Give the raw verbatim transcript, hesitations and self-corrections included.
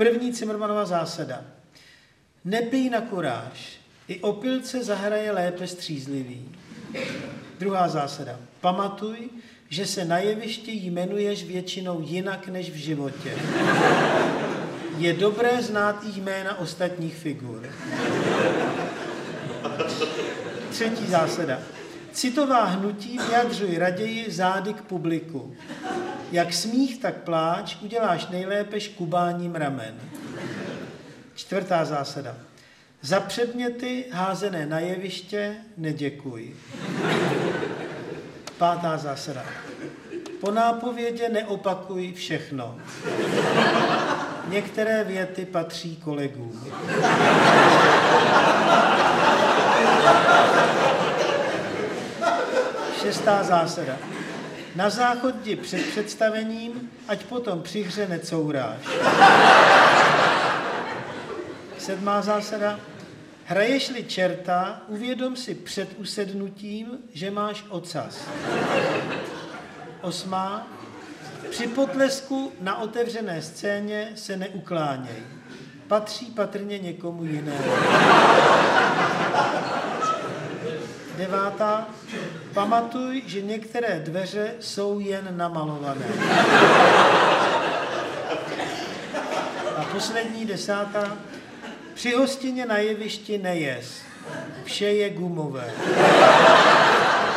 První Cimrmanova zásada. Nepij na kuráž. I opilce zahraje lépe střízlivý. Druhá zásada. Pamatuj, že se na jevišti jmenuješ většinou jinak než v životě. Je dobré znát i jména ostatních figur. Třetí zásada. Citová hnutí vyjadřuj raději zády k publiku. Jak smích, tak pláč uděláš nejlépe škubáním ramen. Čtvrtá zásada. Za předměty házené na jeviště neděkuj. Pátá zásada. Po nápovědě neopakuj všechno. Některé věty patří kolegům. Šestá zásada. Na záchodě před představením, ať potom při hře necouráš. Sedmá zásada. Hraješ-li čerta, uvědom si před usednutím, že máš ocas. Osmá. Při potlesku na otevřené scéně se neukláněj. Patří patrně někomu jinému. Devátá. Pamatuj, že některé dveře jsou jen namalované. A poslední desátá. Při hostině na jevišti nejez. Vše je gumové.